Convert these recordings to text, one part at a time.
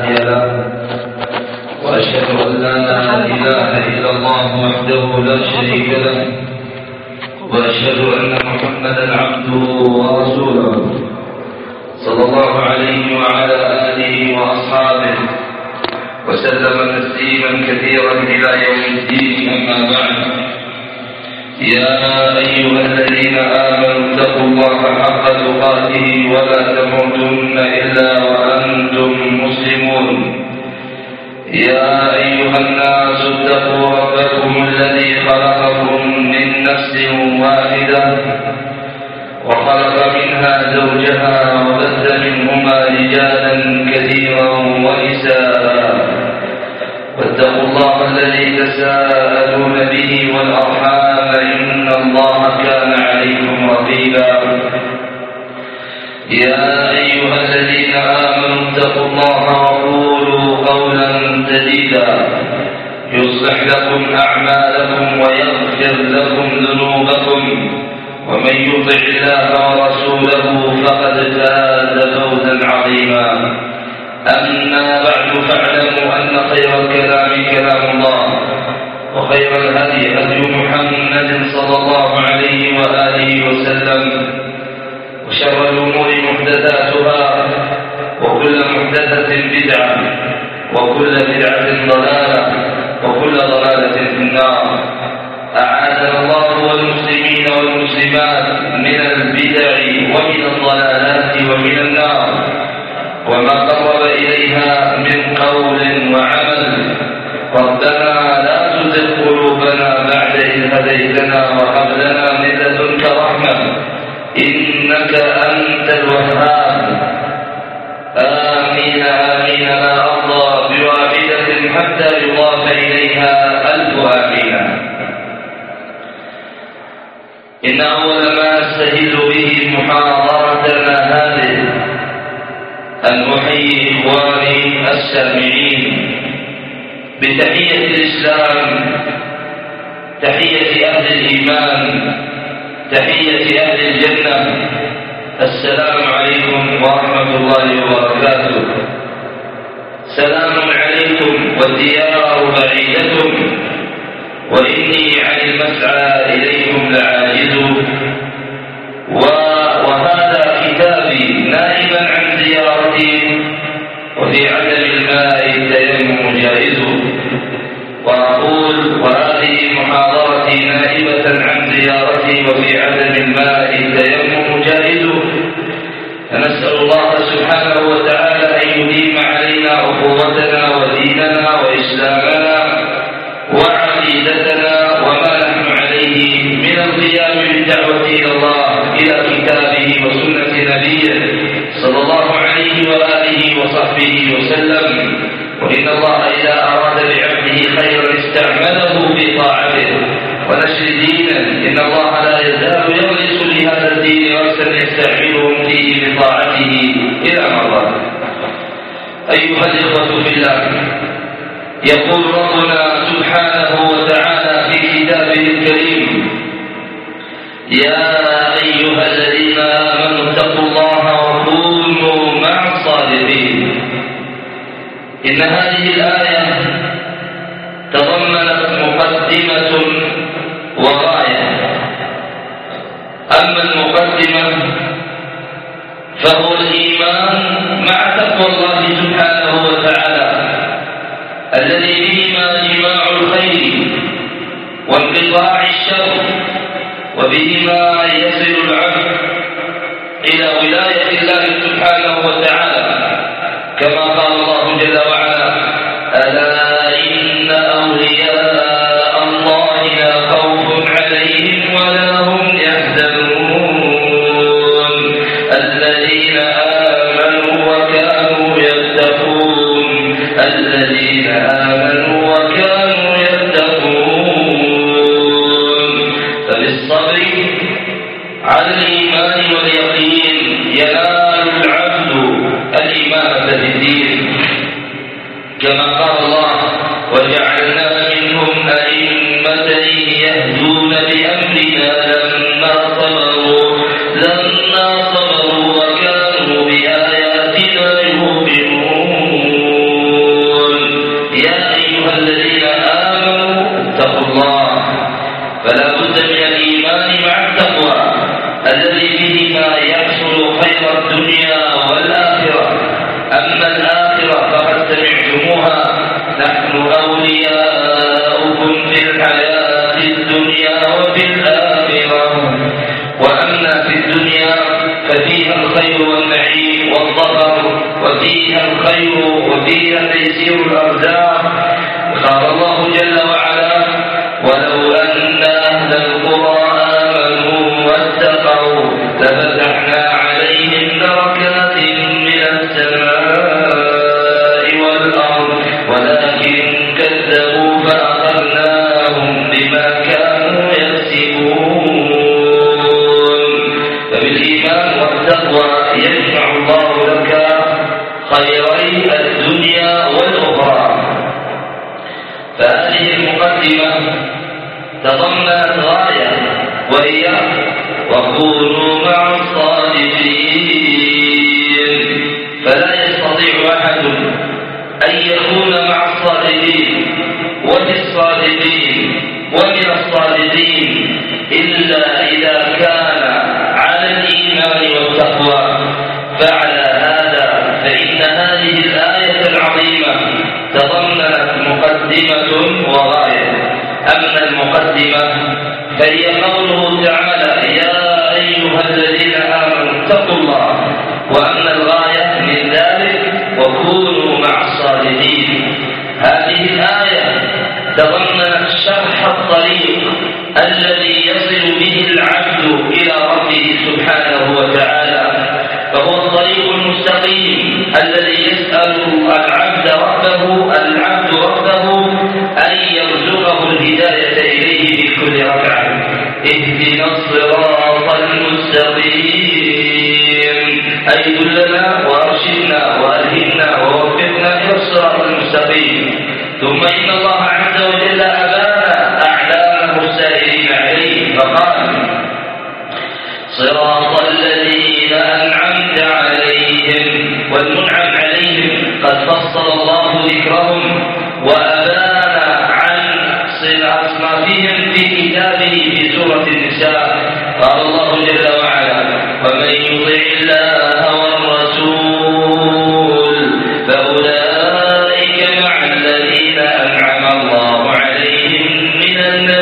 هادي له، وأشهد أن لا إله إلا الله وحده لا شريك له، وأشهد أن محمدا عبده ورسوله صلى الله عليه وعلى آله وأصحابه وسلم تسليما كثيرا إلى يوم الدين. أما بعد، يا أيها الذين آمنوا اتقوا الله حق تقاته ولا تموتن إلا وأنتم مسلمون. يا أيها الناس اتقوا ربكم الذي خلقكم من نفس واحدة وخلق منها زوجها وبث منهما رجالا كثيرا ونساء، واتقوا الله الذي تساءلون به والأرحام إن الله كان عليكم رقيبا. يا أيها الذين آمنوا اتقوا الله وقولوا قولا سديدا يصلح لكم أعمالكم ويغفر لكم ذنوبكم، ومن يطع الله ورسوله فقد فاز فوزا عظيما. أما بعد، فاعلموا أن خير الكلام كلام الله، وخير الهدي هدي محمد صلى الله عليه وآله وسلم، وشر الأمور محدثاتها، وكل محدثة بدعة، وكل بدعة ضلالة، وكل ضلالة في النار. أعاذنا الله والمسلمين والمسلمات من البدع ومن الضلالات ومن النار وما قرب إليها من قول وعمل. ربنا لا تزغ قلوبنا بعد إذ هديتنا وهب لنا من لدنك رحمة إنك أنت الوهاب. آمين آمين. لا أرضى بواحدة حتى يضاف إليها ألف آمين. إن أول ما أستهل به محاضرتنا هذه أن أحيي إخواني السامعين بتحية الإسلام، تحية أهل الإيمان، تحية أهل الجنة. السلام عليكم ورحمة الله وبركاته. سلام عليكم والديار بعيدة، وإني عن المسعى إليكم لعاجز. وهذا كتابي نائبا عن زيارتي، وفي عدم الماء التيمم جائز. وأقول وهذه محاضرتي نائبة عن زيارتي، وفي عدم الماء التيمم جائز. فنسأل الله سبحانه وتعالى أن يديم علينا أخوتنا وديننا وإسلامنا وعقيدتنا وما نحن عليه من القيام بالدعوة إلى الله، إلى كتابه وسنة نبيه صلى الله عليه وآله وصحبه وسلم. وإن الله إذا أراد لعبده خيرا استعمله في طاعته ونشر دينه. إن الله لا يزال يغرس لهذا الدين غرسا يستعملهم فيه بطاعته إلى مرة. أيها الإخوة في الله، يقول ربنا سبحانه وتعالى في كتابه الكريم: يا أيها الذين آمنوا اتقوا الله وكونوا مع الصادقين. إن هذه الآية تضمنت مقدمة وغاية. أما المقدمة فهو الإيمان مع تقوى الله سبحانه وتعالى، الذي بهما جماع الخير وانقطاع الشر، وبهما يصل العبد إلى ولاية الله سبحانه وتعالى، كما قال الله جل وعلا: ألا إن أولياء الله لا خوف عليهم ولا هم يحزنون الذين آمنوا وكانوا يتقون الذين آمنوا وكانوا يتقون. فبالصبر على الإيمان واليقين ينال العبد الإمامة بالدين، كما قال الله: وجعلنا منهم أئمة يهدون بأمرنا لما صبروا وكانوا بآياتنا يوقنون. نحن أولياؤكم في الحياة الدنيا وفي الآخرة وأما في الدنيا ففيها الخير والنعيم والظفر وفيها الخير وفيها تيسير الأرزاق. قال الله جل وعلا ولو أن أهل القرى آمنوا واتقوا لفتحنا عليهم بركات من السماء والأرض ولكن كذبوا فأخذناهم بما كانوا يكسبون. فبالإيمان والتقوى يجمع الله لك خيري الدنيا والأخرى. فهذه المقدمة تضمنت غاية وهي وكونوا مع الصادقين. فلا يستطيع أحد أن يكون مع الصادقين وفي الصادقين ومن الصادقين إلا إذا كان على الإيمان والتقوى. فعلى هذا فإن هذه الآية العظيمة تضمنت مقدمة وغاية. أما المقدمة فهي قوله تعالى يا أيها الذين آمنوا اتقوا الله، وأما الغاية من ذلك وكونوا مع الصالحين. هذه الآية تضمنت شرح الطريق الذي يصل به العبد إلى ربه سبحانه وتعالى، فهو الطريق المستقيم الذي يسأل العبد ربه أن يرزقه الهداية إليه في كل ركعة. اهدنا الصراط المستقيم أي دلنا وأرشدنا وألهمنا ووفقنا إلى الصراط المستقيم. ثم إن الله عز وجل أبان أعلامه السائرين عليه فقال صراط الذين أنعمت عليهم. والمنعم عليهم قد فصل الله ذكرهم وأبان عن أصنافهم في كتابه في سورة النساء. قال الله جل وعلا ومن يطع الله والرسول فأولئك مع الذين أنعم الله عليهم من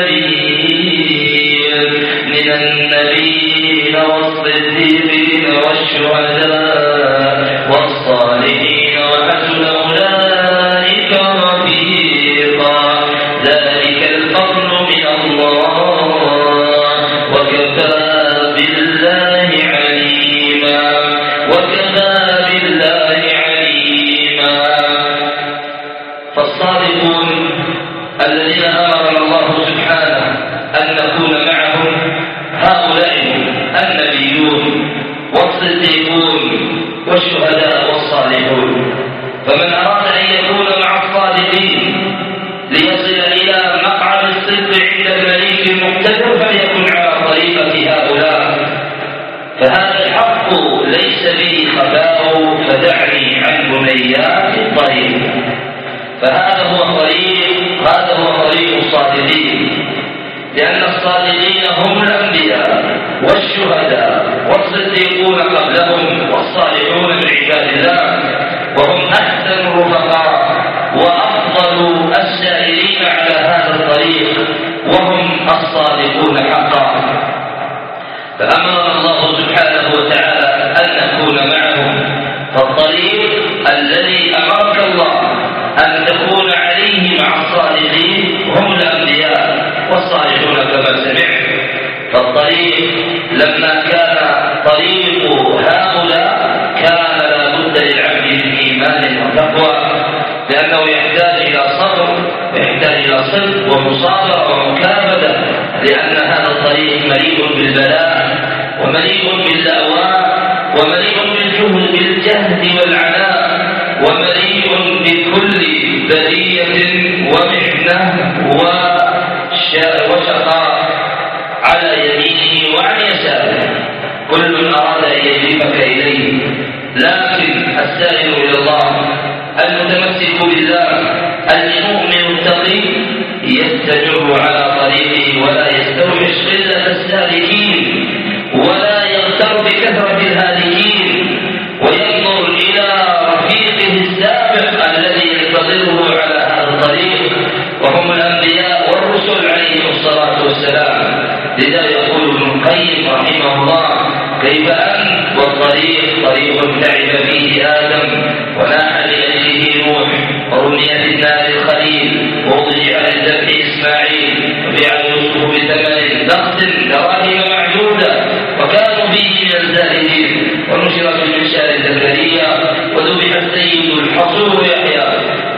النبيين والصديقين والشهداء والصالحين وحسن أولئك رفيقا ذلك الفضل من الله وكفى بالله عليما. فالصادقون الذين أمرنا الله سبحانه أن نكون معهم هؤلاء النبيون والصديقون والشهداء والصالحون. فمن أراد أن يكون مع الصادقين ليصل إلى مقعد الصدق عند المليك المقتدر فليكن على طريقة هؤلاء. فهذا الحق ليس به خفاء فدعني عن بنيات الطريق. فهذا هو طريق الصادقين، لأن الصادقين هم الأنبياء والشهداء والصديقون قبلهم والصالحون من عباد الله، وهم أحسن الرفقاء وأفضل السائرين على هذا الطريق وهم الصادقون حقا. فأمرنا الله سبحانه وتعالى أن نكون معهم. فالطريق الذي أمرك الله أن تكون عليه مع الصالحين هم الأنبياء والصالحون كما سمعت. فالطريق لما كان طريق هؤلاء كان لا بد للعبد من إيمان وتقوى، لأنه يحتاج إلى صبر، يحتاج إلى صدق ومصابرة ومكابدة، لأن هذا الطريق مليء بالبلاء ومليء باللأواء ومليء بالجهد والعناء ومليء بكل بلية ومحنة وشقاء على يمينه وعن يساره. كل أراد أن يجذبك إليه، لكن السائر إلى الله المتمسك بالله المؤمن التقي يستمر على طريقه ولا يستوحش قلة السالكين ولا يغتر بكثرة الهالكين، وينظر إلى رفيقه السابق الذي ينتظره على هذا وهم الأنبياء والرسل عليهم الصلاة والسلام. لذا يقول ابن القيم رحمه الله: كيف أنت والطريق طريق تعب فيه آدم وناح لأجله نوح ورمي في النار الخليل ووضع للذبح إسماعيل وبيع يوسف بثمن بخس دراهم معدودة وكانوا فيه من الزاهدين ونشر في منشار زكريا وذبح السيد الحصور يحيى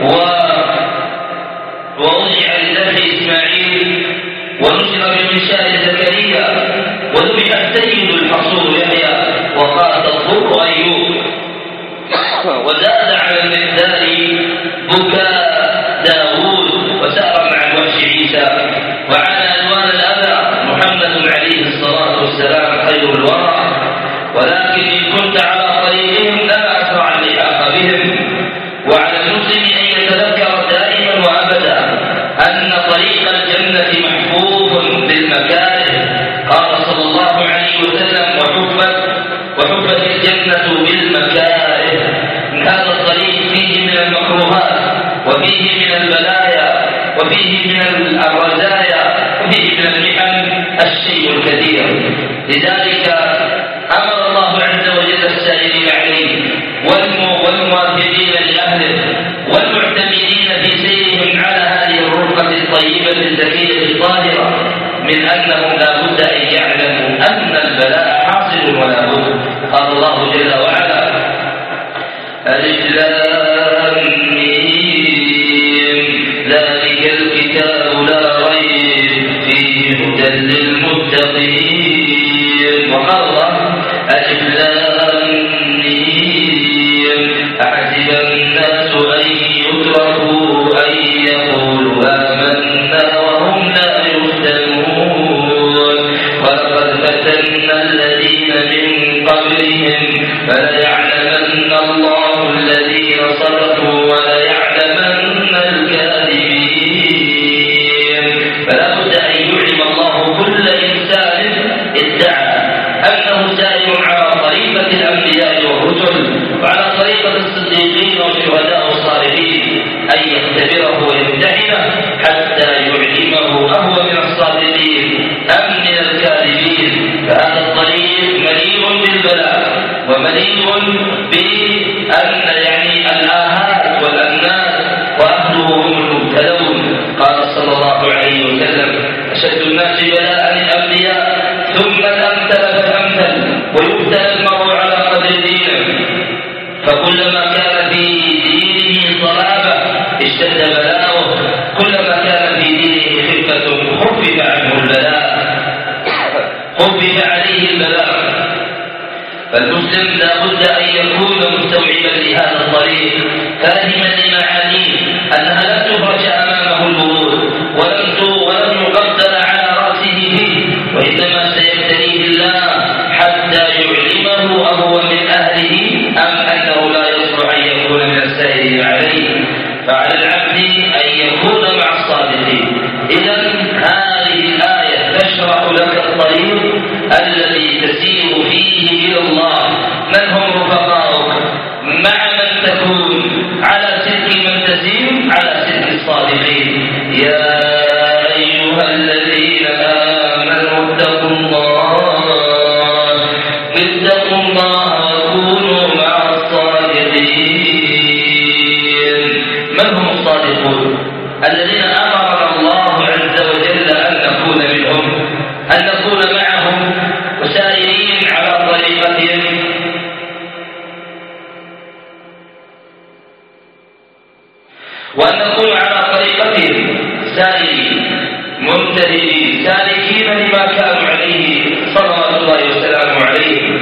ووضع للذبح إسماعيل ونشر في منشار زكريا وذبح السيد الحصور يحيى وقات الضر أيوب وزاد على المقدار بكاء داود وسار مع الوحش عيسى وعلى ألوان الأذى محمد عليه الصلاة والسلام خير الورى. ولكن إن كنت على طريقهم لا أسرع اللحاق بهم. وعلى المسلم أن يتذكر دائما وأبدا أن طريق الجنة محفوظ بالمكاره. قال صلى الله عليه وسلم: وحفت الجنة بالمكاره. هذا الطريق فيه من المكروهات وفيه من البلايا وفيه من الرزايا وفيه من المحن الشيء الكثير. لذلك أمر الله عز وجل السائرين عليه والمواثقين لأهله والمعتمدين في سيرهم على هذه الرفقة الطيبة الزكية الطاهرة من أنهم لا بد أن يعلموا أن البلاء حاصل ولا بد. قال الله جل وعلا: ألف لام ميم ذلك الكتاب لا ريب فيه هدى للمتقين. وقال الله: ألف لام ميم أحسب الناس أن يتركوا أن يقولوا آمنا وهم لا يفتنون ولقد فتنا الذين من قبلهم فليعلمن الله الذين صدقوا وليعلمن الكاذبين. فلا بد أن يعلم الله كل إنسان ادعى أنه سائر على طريقة الأنبياء والرسل وعلى طريقة الصديقين والشهداء والصالحين أن يختبره ويمتحنه حتى يعلمه أهو من الصادقين أم من الكاذبين. فهذا الطريق مليء بالبلاء ومليء بأن الآهات والأنات وأهله هم المبتلون. قال صلى الله عليه وسلم: أشد الناس بلاء الأنبياء ثم الأمثل فالأمثل ويبتلى المرء على قدر دينه. فكلما كان في دينه صلابة اشتد بلاؤه، كلما كان في دينه خفة خفف عنه البلاء، خفف عليه البلاء. فالمسلم لا بد أن يكون مستوعبا لهذا الطريق فاهما لمعانيه أنها لن تفرج أمامه الورود ولم يقدر على رأسه فيه، وإنما سيبتليه الله حتى يعلمه أهو من أهله أم أنه لا يصلح أن يكون من السائرين عليه. فعلى العبد أن يكون مع الصادقين. إذن هذه الآية تشرح لك الطريق الذي تسير فيه إلى الله. من هم رفقاؤك؟ مع من تكون؟ على سلك من تسير؟ على سلك الصادقين. يا أيها الذين آمنوا اتقوا الله وكونوا مع الصادقين. من هم الصادقون؟ الذين أمرنا الله عز وجل أن نكون منهم، أن نكون معهم وسائرين على طريقتهم. وأن نكون على طريقتهم سائرين منتهين سالكين لما كانوا عليه صلوات الله وسلامه عليه.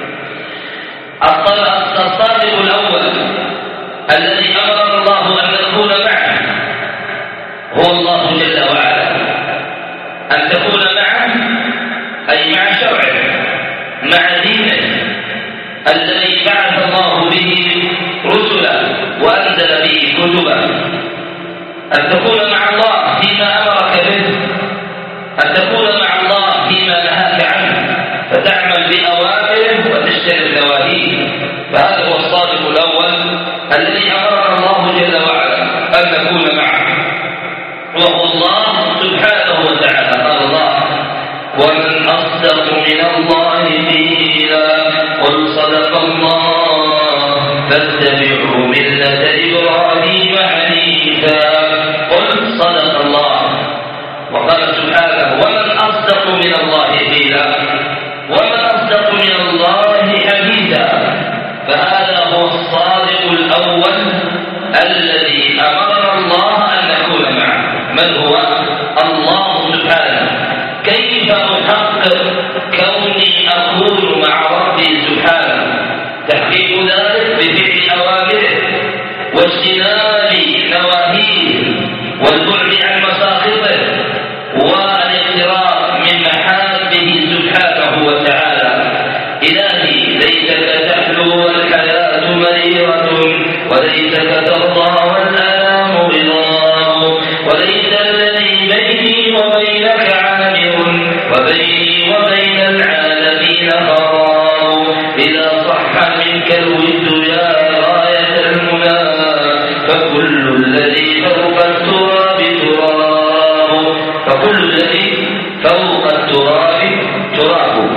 الصادق الأول الذي أمر الله أن نكون معه هو الله جل وعلا. أن تكون معه أي مع شرعه، مع دينه الذي بعث الله به رسلا وأنزل به كتبا. أن تكون مع الله فيما أمرك به، أن تكون مع الله فيما نهاك عنه، فتعمل بأوامره وتجتنب نواهيه. فهذا هو الصادق الأول الذي أمرنا الله جل وعلا أن نكون معه. الله سبحانه وتعالى. قال الله: ومن أصدق من الله قيلا قل صدق الله فاتبعوا ملة إبراهيم حنيفا. قل صدق الله. وقال سبحانه: ومن أصدق من الله قيلا ومن أصدق من الله حديثا. فهذا هو الصادق الأول الذي أمرنا الله أن نكون معه. من هو؟ الله سبحانه. كيف أحقق كوني أكون مع ربي سبحانه؟ تحقيق ذلك بفعل أوامره واجتناب نواهيه والبعد عن مساخطه والاقتراب من محابه سبحانه وتعالى. إلهي ليتك تحلو والحياة مريرة وليتك ترضى والآلام رضاه وليس الذي بيني وبينك عامر وبيني وبين العالمين خراب. إذا صح منك الود يا غاية المنى فكل الذي فوق التراب تراب. فكل الذي فوق التراب تراب.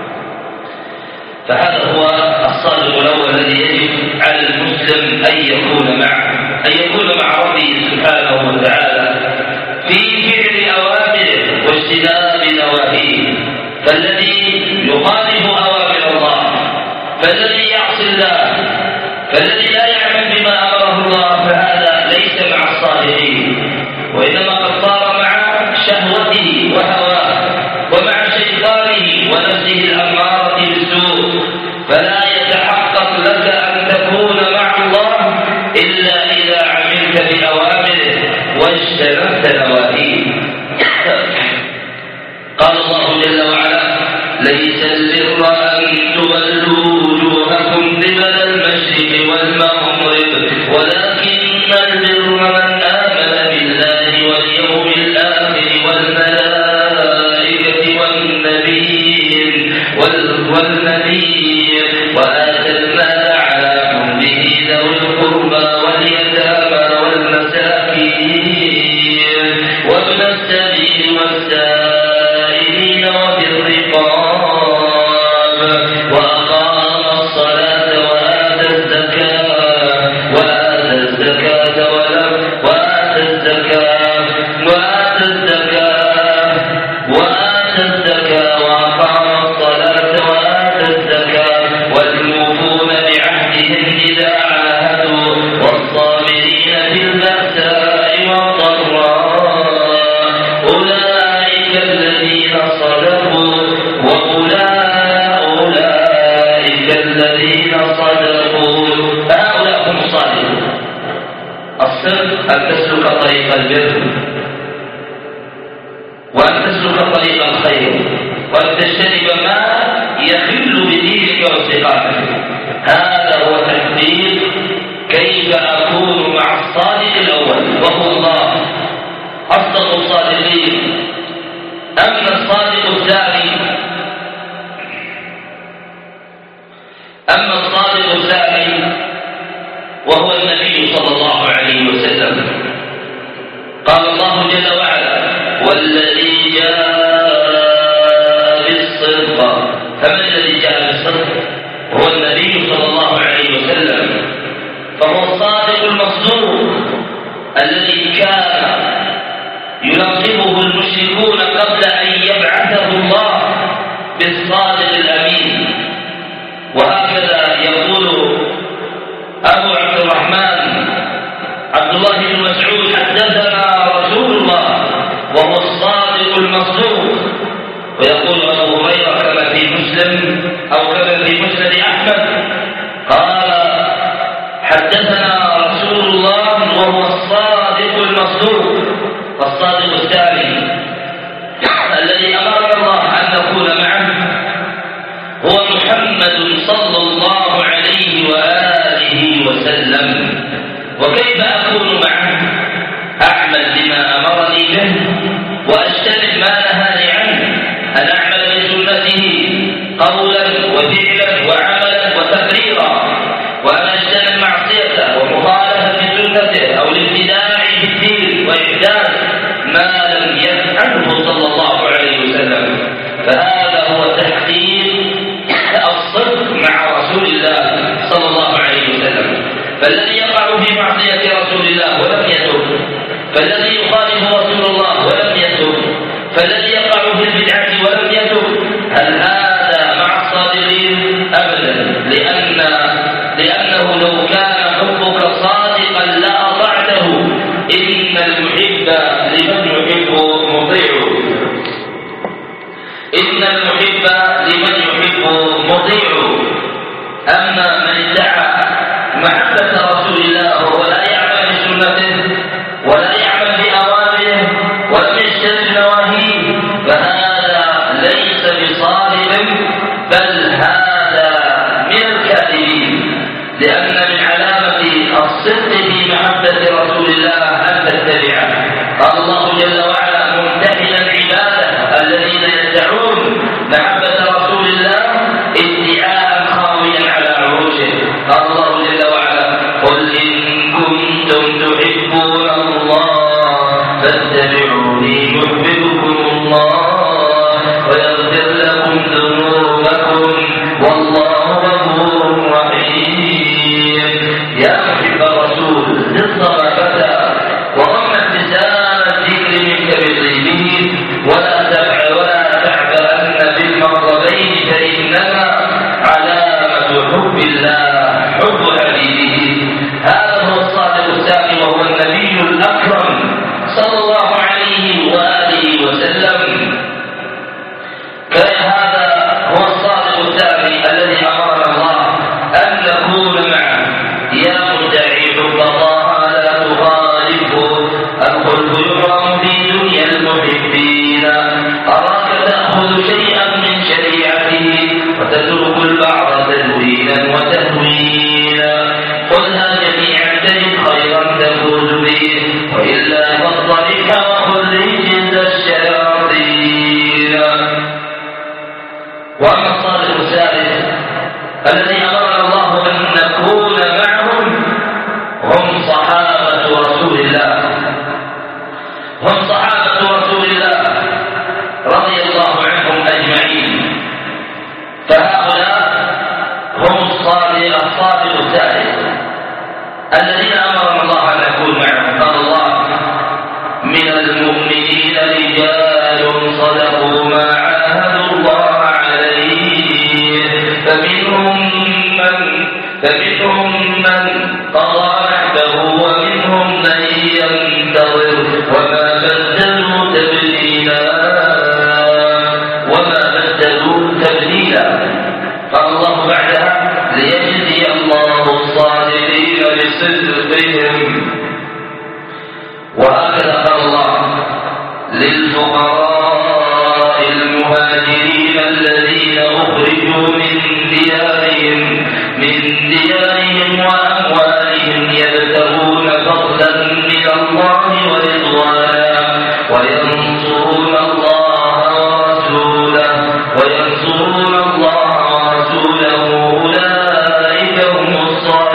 فهذا هو الصادق الأول الذي يجب على المسلم أن يكون مع ربه سبحانه وتعالى في فعل أوامره واجتناب نواهيه. فالذي يخالف أوامر الله، فالذي يعصي الله، فالذي لا يعمل بما أمره الله، فهذا ليس مع الصالحين، وإنما قد صار مع شهوته وهواه ومع شيطانه ونفسه الأمارة بالسوء. فلا يتحقق لك أن تكون مع الله إلا إذا عملت بأوامره واجتنبت نواهيه. قال الله جل وعلا: ليس البر أن تولوا وجوهكم قبل المشرق والمغرب ولكن البر من آمن بالله واليوم الآخر والملائكة والنبيين وآتى المال على حبه ذوي القربى واليتامى والمساكين وابن السبيل والسائلين وفي الرقاب وأقام الصلاة وآتى الزكاة وأقام الصلاة وآتى الزكاة والموفون بعهدهم إذا عاهدوا والصابرين في البأساء والضراء أولئك الذين صدقوا أولئك الذين صدقوا. فهؤلاء هم الصادقون. الصدق أن تسلك طريق البر وأن تسلك طريق الخير وأن تجتنب ما يخل بدينك واستقامتك. هذا هو تحقيق كيف أكون مع الصادق الأول وهو الله أصدق الصادقين. أما الصادق الثاني وهو النبي صلى الله عليه وسلم. قال الله جل وعلا: والذي جاء بالصدق. فمن الذي جاء بالصدق؟ هو النبي صلى الله عليه وسلم. فهو الصادق المصدوق الذي كان يلقبه المشركون قبل أن يبعثه الله بالصادق الأمين. وهكذا يقول أبو عبد الرحمن عبد الله بن مسعود: حدثنا رسول الله وهو الصادق المصدوق. ويقول أبو هريرة كما في مسلم أو كما في مسند أحمد قال: حدثنا رسول الله وهو الصادق المصدوق. الصادق الثاني الذي أمر الله أن نكون معه هو محمد صلى الله عليه وآله وسلم. وكيف أكون معه؟ أعمل بما أمرني به وأجتنب ما نهاني عنه. أن أعمل بسنته قولا وفعلا وعملا وتقريرا، وأن أجتنب معصيته ومخالفة سنته أو الابتداع في الدين وإحداث ما فالذي يقع في معصية رسول الله ولم يتب، فالذي يخالف رسول الله ولم يتب، فالذي يقع في البدعة ولم يتب، هل هذا مع الصادقين؟ أبدا، لأنه لو كان حبك صادقا لأطعته. إن المحب لمن يحب مطيع، إن المحب لمن يحب مطيع. أما من ادعى محبة رسول الله ولا يعمل بسنته ولا يعمل بأوامره ولم يجتنب نواهيه فهذا ليس بصادق، بل هذا من الكاذبين. لأن من علامة الصدق في محبة رسول الله أن تتبعه. قال الله جل وعلا ممتحنا عباده الذين يدعون محبة رسول الله ادعاء خاويا على عروشه. قال الله جل وعلا قل إن كنتم تحبون الله فاتبعوني يحببكم الله ويغفر لكم ذنوبكم والله غفور رحيم. يا محب الرسول للصبا فتى وضم ابتسام الذكر منك بطيبه ولا تعبأن بالمقربين فإنما علامة حب الله حب حبيبه. هذا هو الصادق السامي وهو النبي الأكرم صلى الله عليه وآله وسلم. فهذا هو الصادق الثاني الذي أمرنا الله أن نكون معه. يا مدعي حب الله لا تخالفه، الخلف يحرم في دنيا المحبين. أراك تأخذ شيئا من شريعته وتترك البعض تدوينا وتهوينا. خذها جميعا تجد خيرا تفوز به، وإلا فاضطربها وخذ رجز الشياطين. وأما الصادق الثالث الذي أمرنا الله أن نكون معهم هم صحابة رسول الله، هم صحابة رسول الله رضي الله عنهم أجمعين. فهؤلاء هم الصادق الثالث الذين أمرنا الله أن نكون معهم. قال الله من المؤمنين رجال صدقوا ما عاهدوا الله عليه فمنهم من قضى نحبه ومنهم من ينتظر وما بدلوا تبديلا. قال الله بعدها ليجزي الله الصادقين بصدقهم. وهكذا قال الله للفقراء المهاجرين الذين أخرجوا من ديارهم وأموالهم يبتغون فضلا من الله ورضوانا وينصرون الله ورسوله أولئك هم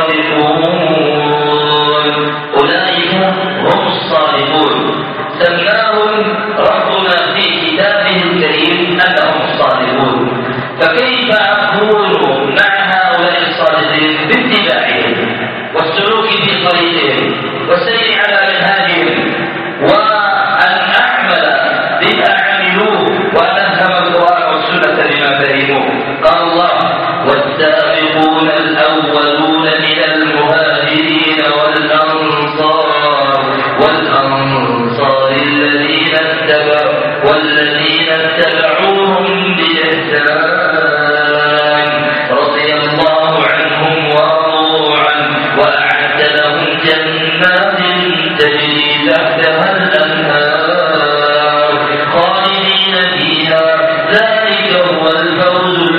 الصادقون. سماهم ربنا في كتابه الكريم أنهم الصادقون. فكيف أكون مع هؤلاء الصادقين؟ باتباعهم والسلوك في طريقهم والسير على منهاجهم، وأن أعمل بما عملوه وأن أفهم القرآن والسنة بما فهموه. قال الله والسابقون الأولون من المهاجرين والأنصار الذين اتبعوهم بإحسان رضي الله عنهم ورضوا عنه وأعد لهم جنات تجري تحتها الأنهار خالدين فيها ذلك هو الفوز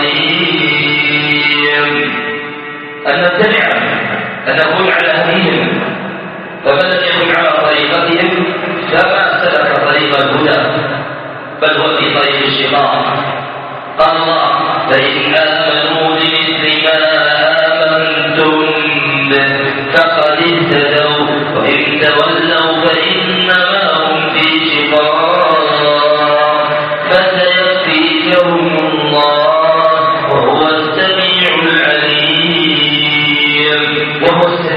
العظيم. أن نتبعهم، أن نكون على هديهم، فمن لم يكن على طريقتهم فما سلك طريق الهدى بل هو في طريق الشقاق. قال الله فإن آمنوا بمثل ما آمنتم به فقد اهتدوا وإن تولوا فإنما هم في شقاق فسيكفيكهم الله وهو السميع العليم. وهو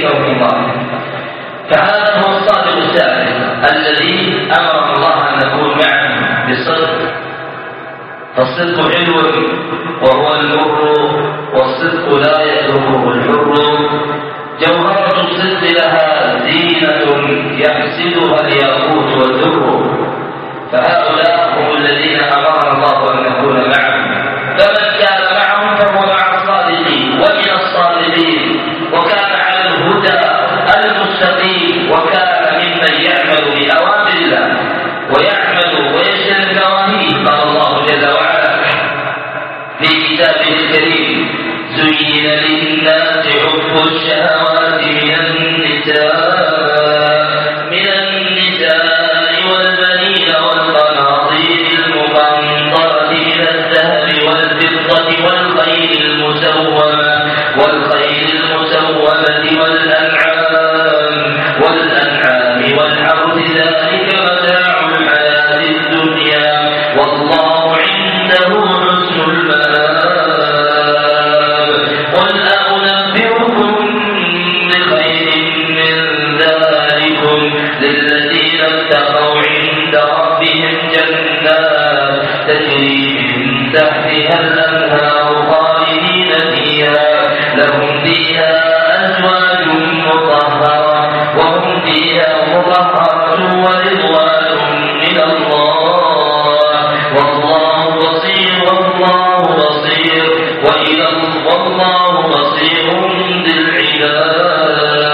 حفظه الله. فهذا هو الصادق الثالث الذي أمر الله أن نكون معه بالصدق. فالصدق حلو وهو المر، والصدق لا يتركه الحر. جوهرة الصدق لها زينة يحسدها الياقوت والدر. فهؤلاء هم الذين أمرنا الله أن نكون معهم. فمن كان معهم فهو مع الصادقين ومن الصادقين، وكان على الهدى المستقيم، وكان ممن يعمل بأوامر الله ويعمل ويجتنب نواهيه. قال الله جل وعلا في كتابه الكريم: زين للناس حب الشهوات من النساء والبنين والقناطير المقنطرة من الذهب والفضة والخيل المسومة والأنعام والحرث، ذلك متاع الحياة الدنيا والله عنده حسن المآب. قل أنبئكم بخير من ذلكم للذين اتقوا عند ربهم جنات تجري من تحتها الأنهار خالدين فيها، لهم فيها أزواج مطهرة وهم فيها مطهرة ورضوان من الله والله بصير والله بصير بالعباد.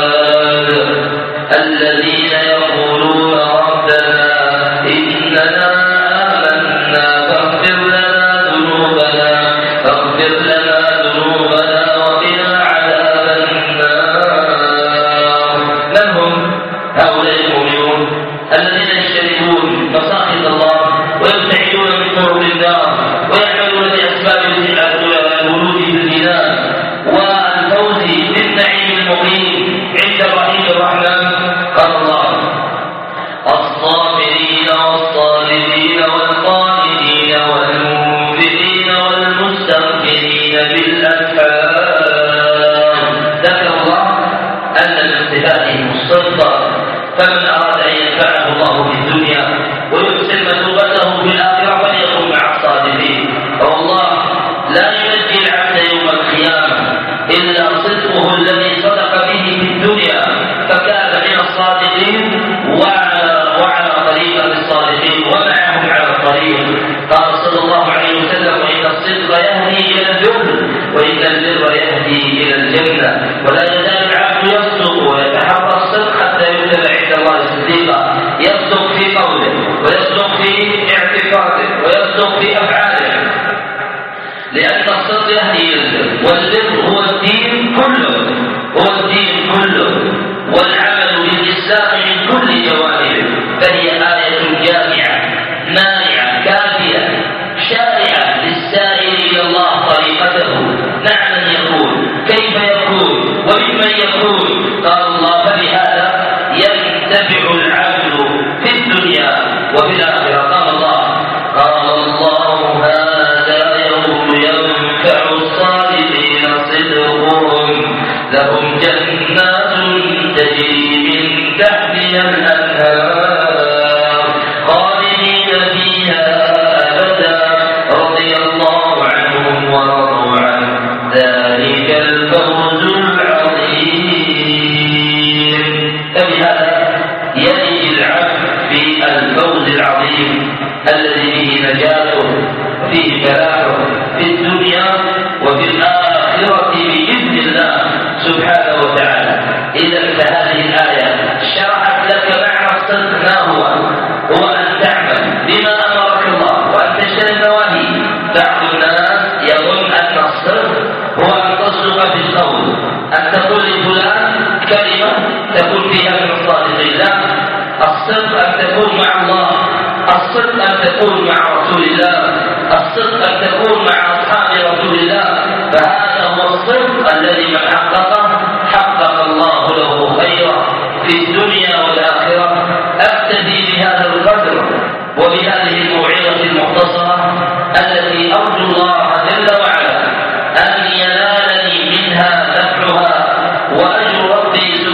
الذين يقولون ربنا إننا آمنا فاغفر لنا ذنوبنا وقنا عذاب النار. من هم هؤلاء المؤمنون الذين يجتنبون مساخط الله ويبتعدون من طرق النار ويعملون بأسباب الولوج في الجنان والفوز بالنعيم المقيم عند الرحيم الرحمن. قال الله: الصابرين والصادقين والقانتين والمنفقين والمستغفرين بالأسحار. ذكر الله أن من صفاتهم الصدق، فمن أراد أن ينفعه الله في الدنيا ويحسن مثوبته في الآخرة فليكن مع الصادقين. فوالله لا ينجي العبد يوم القيامة إلا صدقه الذي صدق به في الدنيا، فكان من الصادقين وعلى طريقة الصادقين ومعهم على الطريق. قال صلى الله عليه وسلم: وإن الصدق يهدي إلى البر وإن البر يهدي إلى الجنة. ولا يزال العبد يصدق ويتحرى الصدق حتى يكتب عند الله صديقا، يصدق في قوله ويصدق في اعتقاده ويصدق في أفعاله، لأن الصدق يهدي إلى البر، والبر هو الدين كله والعمل بالإسلام من كل جوانبه. فهي آية جامعة مانعة كافية شارعة للسائر إلى الله طريقته، نعم يكون كيف يكون وممن يكون. قال الله: فبهذا ينتفع العبد في الدنيا وفي الآخرة. قال الله: هذا يوم ينفع الصادقين صدقهم، لهم جنات تجري من تحتها الأنهار خالدين فيها أبدا رضي الله عنهم ورضوا عنه، ذلك الفوز العظيم. فبهذا يلج العبد في الفوز العظيم الذي به نجاته وفيه فلاحه في الدنيا وفي الآخرة بإذن الله سبحانه وتعالى. إذا فهذه الآية شرحت لك معنى الصدق ما هو أن تعمل بما أمرك الله وأن تجتنب نواهيه. بعض الناس يظن أن الصدق هو أن تصدق في القول، أن تقول لفلان كلمة تكون فيها من الصادقين. لا، الصدق أن تكون مع الله، الصدق أن تكون مع رسول الله، الصدق أن تكون مع أصحاب رسول الله. فهذا هو الصدق الذي من حققه حقق الله له خيرا في الدنيا والآخرة. أكتفي بهذا القدر وبهذه الموعظة المختصرة التي أرجو الله جل وعلا أن ينالني منها نفعها وأجر ربي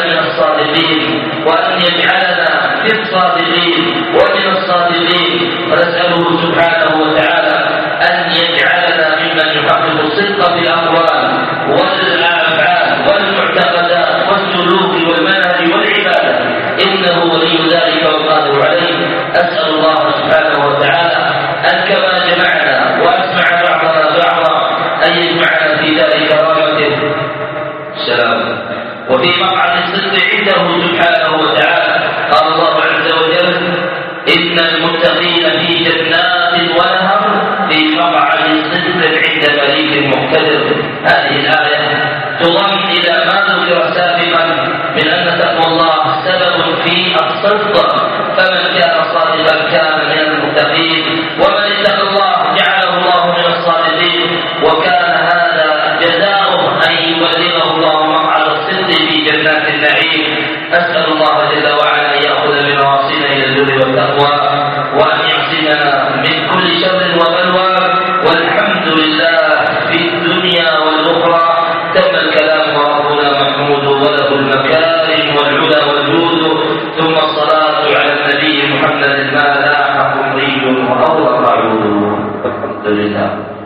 من الصادقين، وأن يجعلنا في الصادقين ومن الصادقين. ونسأله سبحانه وتعالى أن يجعلنا ممن يحقق الصدق في الأقوال والأفعال والمعتقدات والسلوك والمنهج والعبادة، إنه ولي ذلك والقادر عليه. أسأل الله سبحانه وتعالى أن كما جمعنا وأسمع بعضنا بعضا أن يجمعنا في دار كرامته السلام وفي مقعد الصدق عنده سبحانه وتعالى. قال الله عز وجل: إن المتقين في جنات ونهر في مقعد صدق عند مليك مقتدر. هذه الآية تضم إلى ما ذكر سابقا من أن تقوى الله سبب في الصدق، فمن كان صادقا كان من المتقين، ومن اتقى الله جعله الله من الصادقين، وكان هذا جزاؤه أن يبلغه الله مقعد الصدق في جنات النعيم. أسأل الله جل وعلا أن يأخذ بنواصينا إلى البر والتقوى، وأن يعصمنا من كل شر وبلوى، والحمد لله في الدنيا والأخرى. تم الكلام وربنا محمود وله المكارم والعلا والجود، ثم الصلاة على النبي محمد ما لاح قمري وأورق عود. الحمد لله.